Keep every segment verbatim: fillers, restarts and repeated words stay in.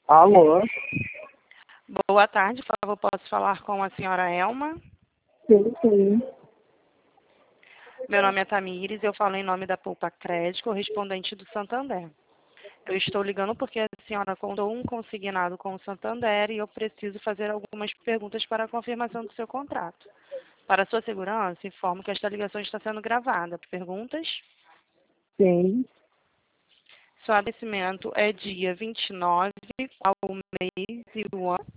Alô? Boa tarde, por favor, posso falar com a senhora Elma? Sim, sim. Meu nome é Tamires, eu falo em nome da Poupa Crédito, correspondente do Santander. Eu estou ligando porque a senhora contou um consignado com o Santander e eu preciso fazer algumas perguntas para a confirmação do seu contrato. Para sua segurança, informo que esta ligação está sendo gravada. Perguntas? Sim. Seu vencimento é dia vinte e nove, qual o mês e o ano?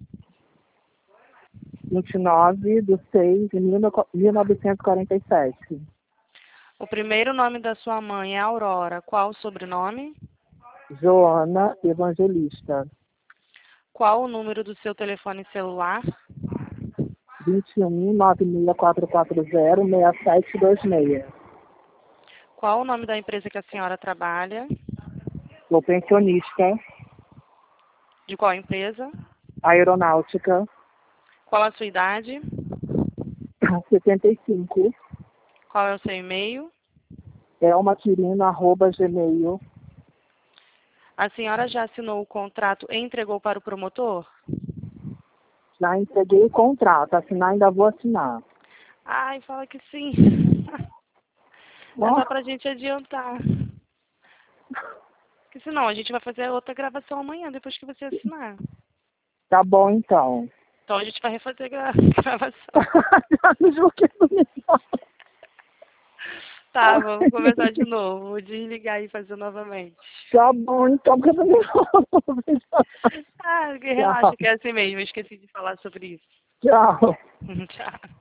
vinte e nove de seis de mil novecentos e quarenta e sete. O primeiro nome da sua mãe é Aurora, qual o sobrenome? Joana Evangelista. Qual o número do seu telefone celular? vinte e um, nove seis quatro quatro zero, seis sete dois seis. Qual o nome da empresa que a senhora trabalha? Sou pensionista, De qual empresa? aeronáutica, Qual a sua idade? setenta e cinco. Qual é o seu e-mail? elmaquirino, arroba gmail. A senhora já assinou o contrato e entregou para o promotor? Já entreguei o contrato, assinar ainda vou assinar. Ai, fala que sim. É Ó, só pra gente adiantar. Porque senão a gente vai fazer outra gravação amanhã, depois que você assinar. tá bom então. Então a gente vai refazer a gra- gravação. Já me julguei bonito. Tá, vamos começar de novo. Vou desligar e fazer novamente. Tá bom, então, porque eu não Ah, Tchau. relaxa, que é assim mesmo. Eu esqueci de falar sobre isso. Tchau. Tchau.